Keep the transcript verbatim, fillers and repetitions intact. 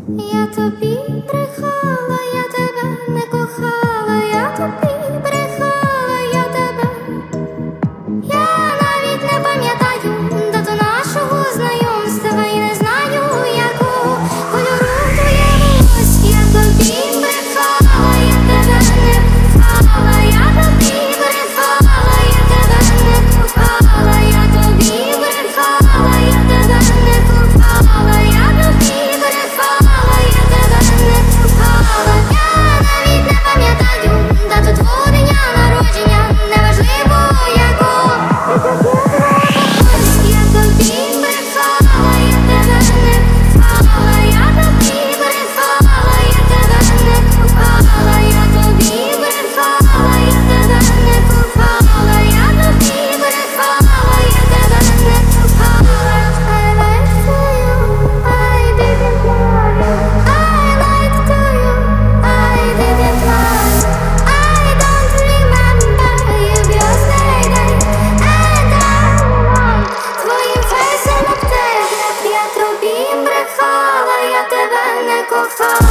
Я тобі брехала, я тебе не кохала, я тобі брехала, я тебе. Я навіть не пам'ятаю дату нашого знайомства і не знаю, якого кольору твоє волосся. Я тобі брехала, я тебе не кохала, я тобі брехала, я тебе не кохала, я тобі брехала, я тебе не кохала, я тобі брехала, я тебе не кохала. Я навіть не пам'ятаю дату твого дня народження, неважливо якого. Я тобі брехала, я тебе не кохала, я тобі брехала, я тебе не кохала, я тобі брехала, я тебе не кохала, я тобі брехала, я тебе не кохала. I lied to you, I didn't lie. I lied to you, I didn't lie. I don't remember your birthday day, and I want твоїм фейсом обтекти. Я тобі брехала, я тебе не кохала.